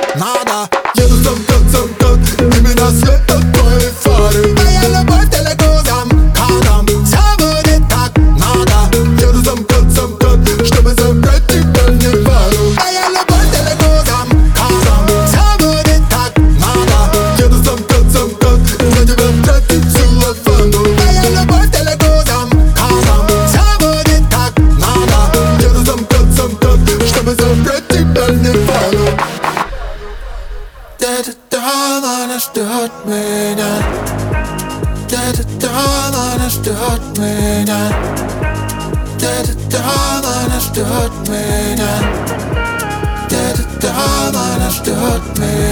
надо. Еду замкнут, именно света твоей фары. Моя любовь далеко за МКАДом, все будет так надо. Еду замкнут, чтобы забрать тебя в Неваду. Моя любовь далеко за МКАДом, все будет так надо. Еду замкнут, за тебя тратить всю лаванду. Моя любовь далеко за МКАДом, все будет так надо. Еду замкнут, чтобы забрать тебя в Неваду. Где-то там она ждет меня. Где-то там она ждет меня. Где-то там она ждет меня. Где-то там она ждет меня.